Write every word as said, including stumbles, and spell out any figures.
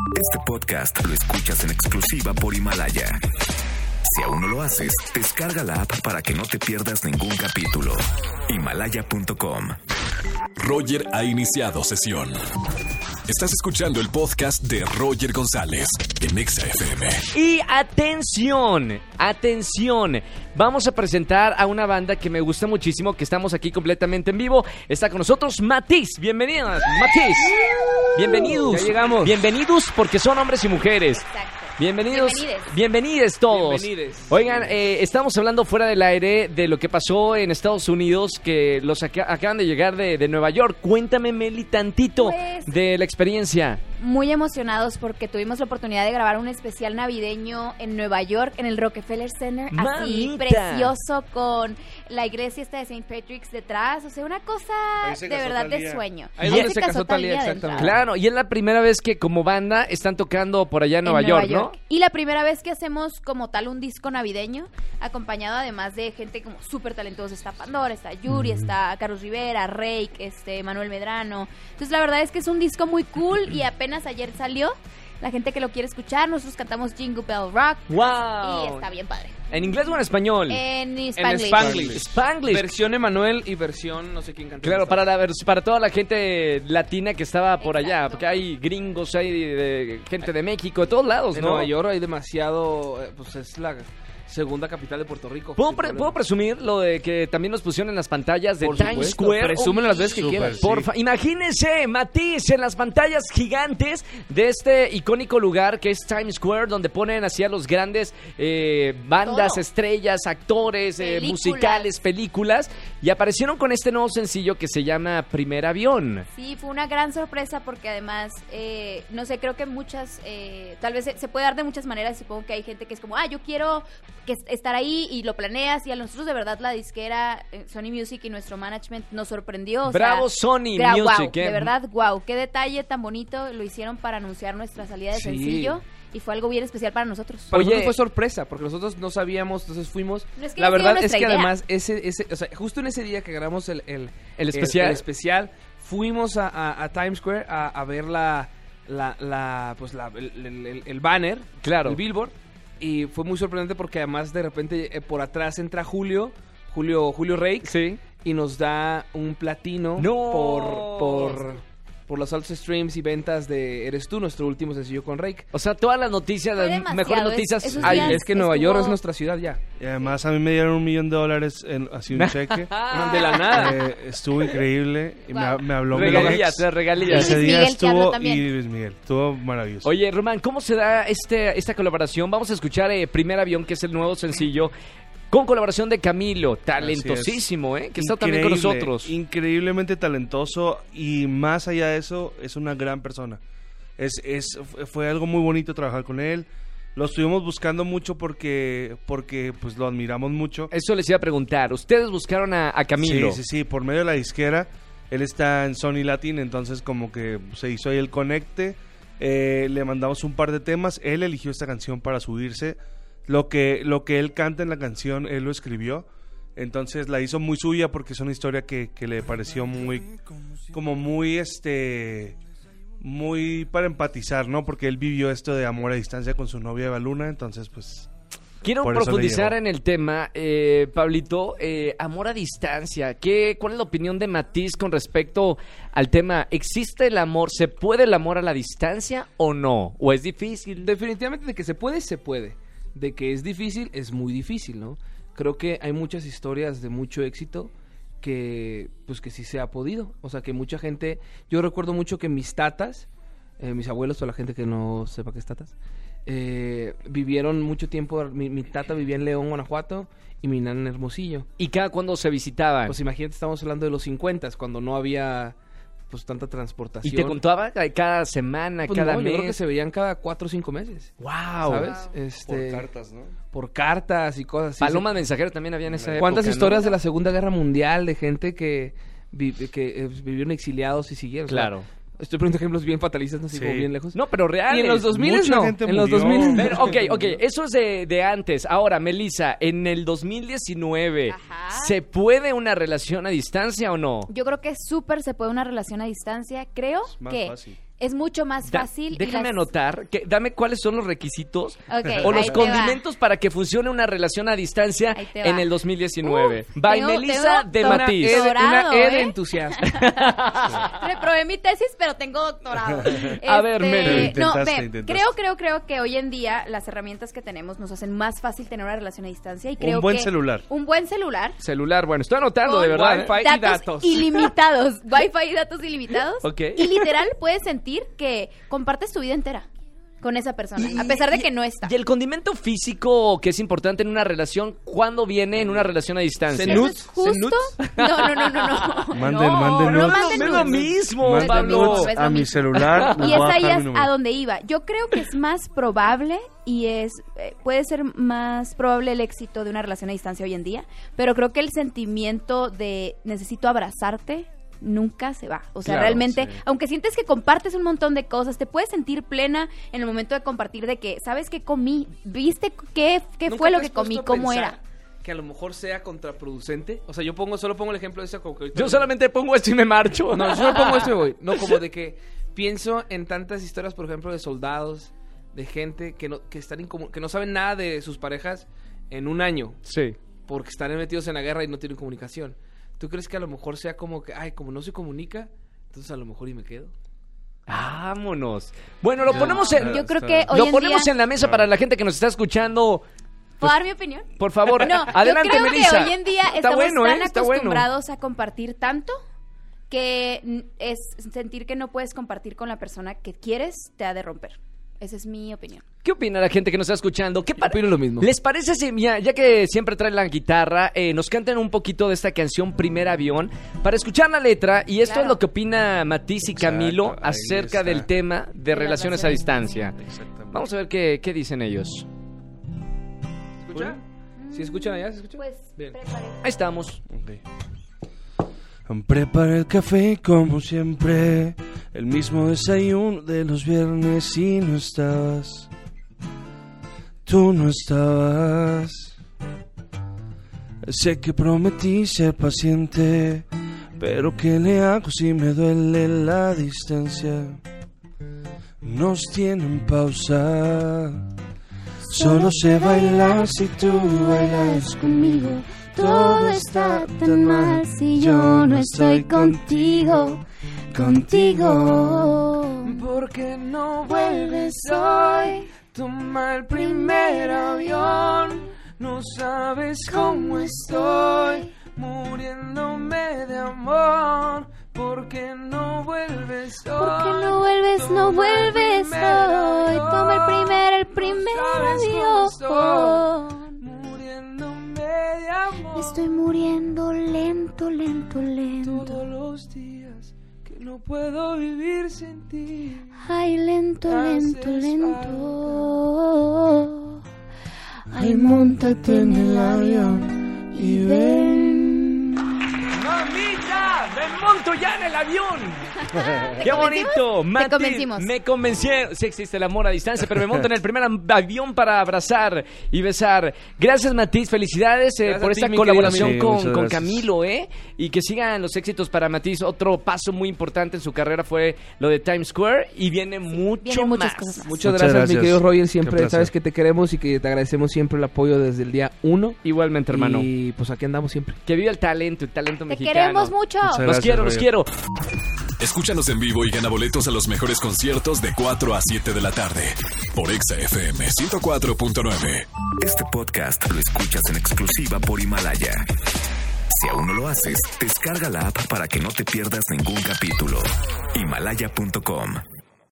Este podcast lo escuchas en exclusiva por Himalaya. Si aún no lo haces, descarga la app para que no te pierdas ningún capítulo. Himalaya punto com. Roger ha iniciado sesión. Estás escuchando el podcast de Roger González en Exa F M. Y atención, atención. Vamos a presentar a una banda que me gusta muchísimo, que estamos aquí completamente en vivo. Está con nosotros Matiz. Bienvenidos, Matiz. Bienvenidos. Ya llegamos. Bienvenidos porque son hombres y mujeres. Exacto. Bienvenidos, Bienvenides. bienvenides todos. Bienvenides. Oigan, eh, estamos hablando fuera del aire de lo que pasó en Estados Unidos, que los aca- acaban de llegar de, de Nueva York. Cuéntame, Meli, tantito Pues, de la experiencia. Muy emocionados porque tuvimos la oportunidad de grabar un especial navideño en Nueva York, en el Rockefeller Center, así ¡Mamita! precioso, con la iglesia esta de Saint Patrick's detrás, o sea, una cosa Ahí se de casó verdad de Thalía. sueño. Ahí Ahí donde se casó Thalía, de exactamente. entrada. Claro, y es la primera vez que como banda están tocando por allá en Nueva, York, ¿no? Y la primera vez que hacemos como tal un disco navideño, acompañado además de gente como súper talentosa. Está Pandora, está Yuri, está Carlos Rivera, Rake, este, Manuel Medrano. Entonces la verdad es que es un disco muy cool y apenas ayer salió. La gente que lo quiere escuchar, nosotros cantamos Jingle Bell Rock. ¡Wow! Y está bien padre. ¿En inglés o en español? En En Spanglish. Spanglish. Spanglish. Versión Emanuel y versión no sé quién canta. Claro, para, la, vers- para toda la gente latina que estaba por allá, Exacto. porque hay gringos, hay de, de- gente de México, de todos lados, En ¿no? Nueva York hay demasiado, eh, pues es la segunda capital de Puerto Rico. ¿Puedo, sin pre- problema. ¿Puedo presumir lo de que también nos pusieron en las pantallas de Por Times supuesto, Square? presúmelo las veces que Súper, quieras. sí. Porfa, imagínense, Matiz, en las pantallas gigantes de este icónico lugar que es Times Square, donde ponen así a los grandes eh, bandas, Todo. estrellas, actores, eh, Películas. musicales, películas, y aparecieron con este nuevo sencillo que se llama Primer Avión. Sí, fue una gran sorpresa porque además, eh, no sé, creo que muchas, eh, tal vez se, se puede dar de muchas maneras. Supongo que hay gente que es como, ah, yo quiero que est- estar ahí y lo planeas. Y a nosotros de verdad la disquera, eh, Sony Music y nuestro management nos sorprendió. o Bravo, sea, Sony gra- Music, guau, eh. de verdad, wow, qué detalle tan bonito lo hicieron para anunciar nuestra salida de Sí. sencillo. Y fue algo bien especial para nosotros. Para Oye. nosotros fue sorpresa, porque nosotros no sabíamos, entonces fuimos. No, es que la ya verdad sido es que nuestra idea. además, ese, ese, o sea, justo en ese día que grabamos el, el, El especial. el especial, fuimos a, a- a Times Square a, a ver la, la, la, pues la, el, el- el- el banner, Claro. el billboard, y fue muy sorprendente porque además de repente eh, por atrás entra Julio, Julio, Julio Rake, Sí. y nos da un platino ¡No! por, por, por los altos streams y ventas de Eres Tú, nuestro último sencillo con Rake. O sea, todas las noticias, Fue las demasiado, mejores es- noticias. esos Ay, días es que Nueva York estuvo- es nuestra ciudad ya. Y además a mí me dieron un millón de dólares, en, así un cheque. De la nada. Eh, estuvo increíble. Y me, Wow. me habló mi Regalías, ex. las regalías. Ese Luis día Miguel, que habló estuvo también. y Luis Miguel. Estuvo maravilloso. Oye, Román, ¿cómo se da este, esta colaboración? Vamos a escuchar eh, Primer Avión, que es el nuevo sencillo, con colaboración de Camilo, talentosísimo, ¿eh? Que está también con Increíble, nosotros. Increíblemente talentoso y más allá de eso, es una gran persona. Es, es, fue algo muy bonito trabajar con él. Lo estuvimos buscando mucho porque, porque pues lo admiramos mucho. Eso les iba a preguntar. Ustedes buscaron a, a Camilo. Sí, sí, sí, por medio de la disquera. Él está en Sony Latin, entonces como que se hizo ahí el conecte. Eh, le mandamos un par de temas. Él eligió esta canción para subirse. Lo que, lo que él canta en la canción, él lo escribió. Entonces la hizo muy suya porque es una historia que, que le pareció muy, como muy, este, muy para empatizar, ¿no? Porque él vivió esto de amor a distancia con su novia Eva Luna, entonces pues... Quiero Por eso le profundizar llevó. en el tema, eh, Pablito, eh, amor a distancia. ¿Qué, ¿Cuál es la opinión de Matiz con respecto al tema? ¿Existe el amor? ¿Se puede el amor a la distancia o no? ¿O es difícil? Definitivamente de que se puede, se puede. De que es difícil, es muy difícil, ¿no? Creo que hay muchas historias de mucho éxito que, pues que sí se ha podido. O sea, que mucha gente... Yo recuerdo mucho que mis tatas, eh, mis abuelos o la gente que no sepa qué es tatas, eh, vivieron mucho tiempo... Mi, mi tata vivía en León, Guanajuato, y mi nana en Hermosillo. ¿Y cada cuándo se visitaban? Pues imagínate, estamos hablando de los cincuenta, cuando no había pues tanta ¿Y transportación. te contaba cada semana, Pues cada no, yo mes? creo que se veían cada cuatro o cinco meses. ¡Wow! ¿Sabes? Este, Por cartas, ¿no? por cartas y cosas así. Palomas mensajeros también había en esa época, ¿Cuántas ¿no? historias de la Segunda Guerra Mundial de gente que, vi- que eh, vivieron exiliados y siguieron? Claro. Estoy poniendo ejemplos bien fatalistas, no sé, Sí. como bien lejos. No, pero reales. Y en los dos mil Mucha no. gente En los murió. dos mil. Pero, ok, ok, eso es de, de antes. Ahora, Melissa, en el dos mil diecinueve, Ajá. ¿se puede una relación a distancia o no? Yo creo que súper se puede una relación a distancia. Creo Es más que fácil. es mucho más Da- fácil. y déjame las- anotar, que, dame cuáles son los requisitos Ok, o los ahí te condimentos para que funcione una relación a distancia Ahí te en va. el dos mil diecinueve. Uf, By tengo- Melissa tengo de toda- Matiz. E de, Dorado, una E de ¿eh? entusiasmo. Reprobé mi tesis, pero tengo doctorado. A ver, Este, Meli. No, Intentaste, ve, intentaste. creo, creo, creo que hoy en día las herramientas que tenemos nos hacen más fácil tener una relación a distancia y creo Un buen que celular. un buen celular Celular, bueno, estoy anotando con de verdad. ¿eh? Wi-Fi. y datos, datos. ilimitados, Wi-Fi y datos ilimitados. Ok. Y literal puedes sentir que compartes tu vida entera con esa persona, a pesar de que no está. Y el condimento físico que es importante en una relación, ¿cuándo viene en una relación a distancia? Se Eso nudes, es se justo. nudes. No, no, no, no, no. Manden, no, manden no nudes. manden No es lo nudes. mismo, Manden Pablo. nudes es lo a mi mismo. celular. les Y voy es a ahí dejar mi es número. a donde iba. Yo creo que es más probable y es eh, puede ser más probable el éxito de una relación a distancia hoy en día, pero creo que el sentimiento de necesito abrazarte nunca se va. O sea, Claro, realmente, sí. aunque sientes que compartes un montón de cosas, te puedes sentir plena en el momento de compartir de que, ¿sabes qué comí? ¿Viste qué, qué ¿Nunca fue te lo has que comí? puesto a ¿Cómo pensar era? Que a lo mejor sea contraproducente. O sea, yo pongo, solo pongo el ejemplo de eso como que ahorita- Yo solamente pongo esto y me marcho. No, yo solo pongo esto y me voy. No, como de que pienso en tantas historias, por ejemplo, de soldados, de gente que no, que están incomu- que no saben nada de sus parejas en un año, Sí. porque están metidos en la guerra y no tienen comunicación. ¿Tú crees que a lo mejor sea como que, ay, como no se comunica, entonces a lo mejor y me quedo? Vámonos. Bueno, lo No, ponemos en, yo creo está que bien. hoy lo en ponemos día... en la mesa para la gente que nos está escuchando. ¿Puedo dar mi opinión? Por favor, No, adelante, yo creo Melissa. que hoy en día Está estamos bueno, tan ¿eh? Está bueno. acostumbrados a compartir tanto que mm, es sentir que no puedes compartir con la persona que quieres te ha de romper. Esa es mi opinión. ¿Qué opina la gente que nos está escuchando? ¿Qué pa- Opino lo mismo. ¿Les parece si, ya, ya que siempre traen la guitarra, eh, nos canten un poquito de esta canción Primer Avión para escuchar la letra? Y esto Claro. es lo que opina Matiz y Exacto, Camilo ahí acerca está. del tema de, De la relaciones a relación. distancia. Exactamente. Vamos a ver qué, qué dicen ellos. ¿Se escucha? ¿Sí escuchan allá? ¿Se escucha? Pues, Bien. prepare- Ahí estamos. Ok. Prepara el café como siempre, el mismo desayuno de los viernes y no estabas, tú no estabas. Sé que prometí ser paciente, pero ¿qué le hago si me duele la distancia? Nos tienen pausa, solo sé bailar si tú bailas conmigo. Todo está tan mal si yo no estoy contigo, contigo. ¿Por qué no Vuelves hoy, Toma el primer avión, no sabes cómo estoy, muriéndome de amor. ¿Por qué no vuelves hoy? ¿por qué no vuelves, no vuelves hoy? Toma el primer, el primer avión. Muriéndome de amor. Estoy muriendo lento, lento, lento. Todos los días que no puedo vivir sin ti. Ay, lento, lento, Haces lento. Ay, móntate en el avión y ven. ¡Mamita! ¡Me monto ya en el avión! ¿Te ¡Qué convencimos? bonito! Te Mati, convencimos. Me convencieron. Sí existe el amor a distancia, pero me monto en el primer avión para abrazar y besar. Gracias, Matiz. Felicidades eh, Gracias por a ti, esta mi colaboración querido amigo. con, Sí, muchas con gracias. Camilo, ¿eh? Y que sigan los éxitos para Matiz. Otro paso muy importante en su carrera fue lo de Times Square y viene mucho vienen muchas más. cosas más. Muchas Muchas gracias, gracias. mi querido Roger. Qué Siempre placer. sabes que te queremos y que te agradecemos siempre el apoyo desde el día uno. Igualmente, hermano. Y pues aquí andamos siempre. Que viva el talento, el talento Te mexicano. queremos mucho. Muchas Los gracias, quiero, los Roger. quiero. Escúchanos en vivo y gana boletos a los mejores conciertos de cuatro a siete de la tarde por Exa F M ciento cuatro punto nueve. Este podcast lo escuchas en exclusiva por Himalaya. Si aún no lo haces, descarga la app para que no te pierdas ningún capítulo. Himalaya punto com